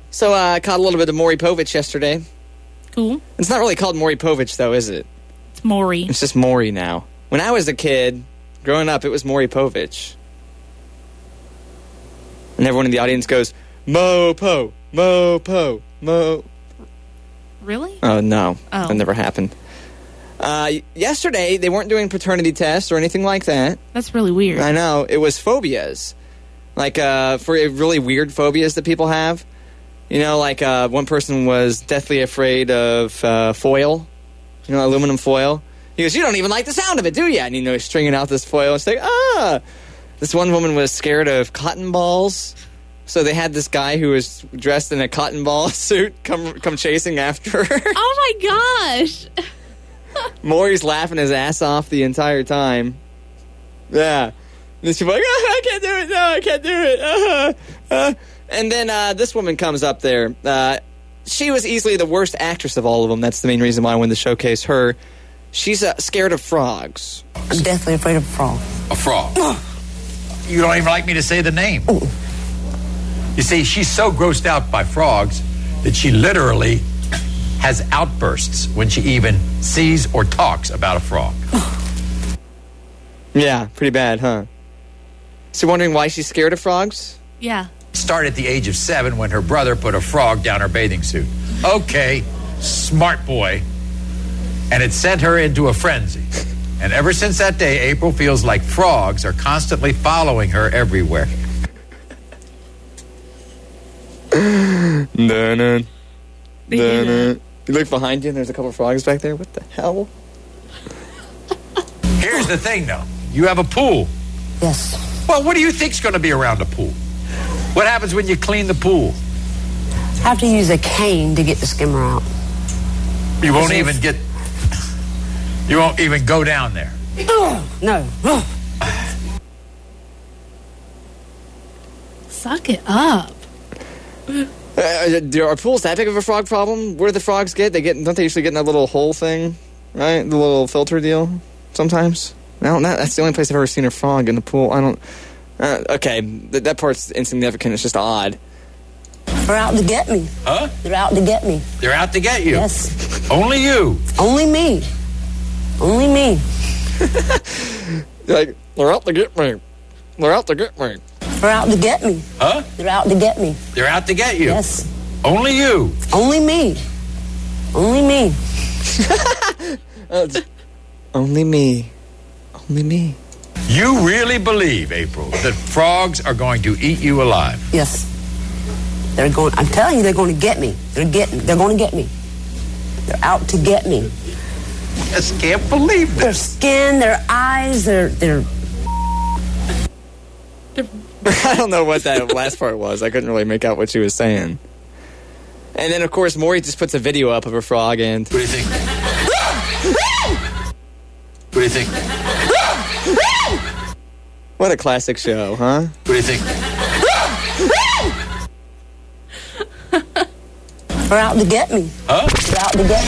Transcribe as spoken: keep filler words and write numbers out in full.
So uh, I caught a little bit of Maury Povich yesterday. Cool. It's not really called Maury Povich, though, is it? It's Maury. It's just Maury now. When I was a kid, growing up, it was Maury Povich. And everyone in the audience goes, Mo-po, Mo-po, Mo... Really? Oh, no. Oh. That never happened. Uh, yesterday, they weren't doing paternity tests or anything like that. That's really weird. I know. It was phobias. Like, uh, for really weird phobias that people have. You know, like, uh, one person was deathly afraid of uh, foil. You know, aluminum foil. He goes, you don't even like the sound of it, do you? And, you know, he's stringing out this foil. It's like, ah! This one woman was scared of cotton balls. So they had this guy who was dressed in a cotton ball suit come come chasing after her. Oh, my gosh. Maury's laughing his ass off the entire time. Yeah. And she's like, oh, I can't do it. No, I can't do it. Uh, uh. And then uh, this woman comes up there. Uh, she was easily the worst actress of all of them. That's the main reason why I wanted to showcase her. She's uh, scared of frogs. I'm deathly afraid of a frog. A frog? You don't even like me to say the name. Ooh. You see, she's so grossed out by frogs that she literally has outbursts when she even sees or talks about a frog. Yeah, pretty bad, huh? So you're wondering why she's scared of frogs? Yeah. Started at the age of seven when her brother put a frog down her bathing suit. Okay, smart boy. And it sent her into a frenzy. And ever since that day, April feels like frogs are constantly following her everywhere. No, no. They do that. You look behind you and there's a couple of frogs back there. What the hell? Here's the thing, though. You have a pool. Yes. Well, what do you think's going to be around the pool? What happens when you clean the pool? I have to use a cane to get the skimmer out. You won't even get... You won't even go down there. No. Suck it up. Uh, do, are pools that big of a frog problem? Where do the frogs get? They get don't they usually get in that little hole thing, right? The little filter deal. Sometimes. No, not, that's the only place I've ever seen a frog in the pool. I don't. Uh, okay, th- that part's insignificant. It's just odd. They're out to get me. Huh? They're out to get me. They're out to get you. Yes. Only you. Only me. Only me. Like they're out to get me. They're out to get me. They're out to get me. Huh? They're out to get me. They're out to get you. Yes. Only you. Only me. Only me. uh, only me. Only me. You really believe, April, that frogs are going to eat you alive? Yes. They're going. I'm telling you, they're going to get me. They're getting. They're going to get me. They're out to get me. I just can't believe Their this. skin, their eyes, their their. I don't know what that last part was. I couldn't really make out what she was saying. And then, of course, Maury just puts a video up of a frog and... What do you think? What do you think? What a classic show, huh? What do you think? They're out to get me. Huh? They're out to get me.